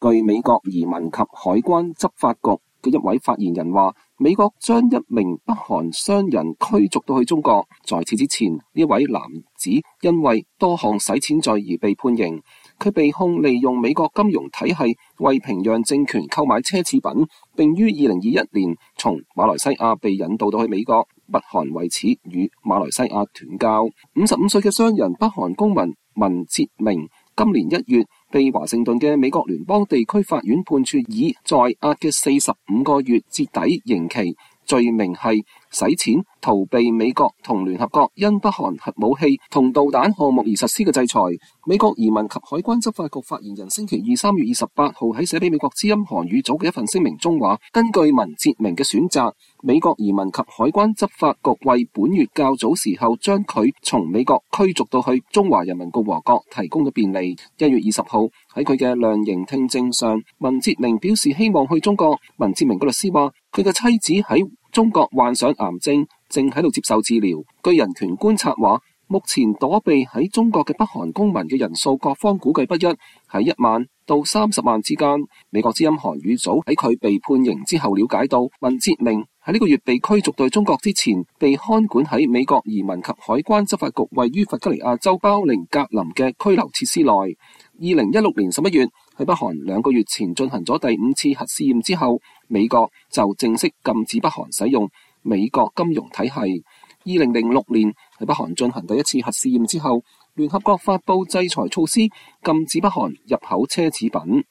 據美國移民及海關執法局嘅一位發言人話，美國將一名北韓商人驅逐到去中國。在此之前，呢位男子因為多項洗錢罪而被判刑。佢被控利用美國金融體系為平壤政權購買奢侈品，並於2021年從馬來西亞被引渡到去美國。北韓為此與馬來西亞斷交。55歲嘅商人北韓公民文哲明今年1月被華盛頓嘅美國聯邦地區法院判處以在押嘅45個月折抵刑期，罪名係洗錢，逃避美國同聯合國因北韓核武器同導彈項目而實施嘅制裁。美國移民及海關執法局發言人星期二3月28號喺寫俾美國之音韓語組嘅一份聲明中話，根據文哲明嘅選擇，美國移民及海關執法局為本月較早時候將佢從美國驅逐到去中華人民共和國提供嘅便利。1月20號喺佢嘅量刑聽證上，文哲明表示希望去中國。文哲明嘅律師話，佢嘅妻子喺中國患上癌症，正喺度接受治療。據人權觀察話，目前躲避喺中國嘅北韓公民嘅人數各方估計不一，喺1萬到30萬之間。美國之音韓語組喺佢被判刑之後了解到，文哲明喺呢個月被驅逐到中國之前，被看管喺美國移民及海關執法局位於弗吉尼亞州包寧格林嘅拘留設施內。2016年11月，喺北韓2個月前進行咗第5次核試驗之後，美國就正式禁止北韓使用美國金融體系。2006年喺北韓進行第1次核試驗之後，聯合國發布制裁措施，禁止北韓入口奢侈品。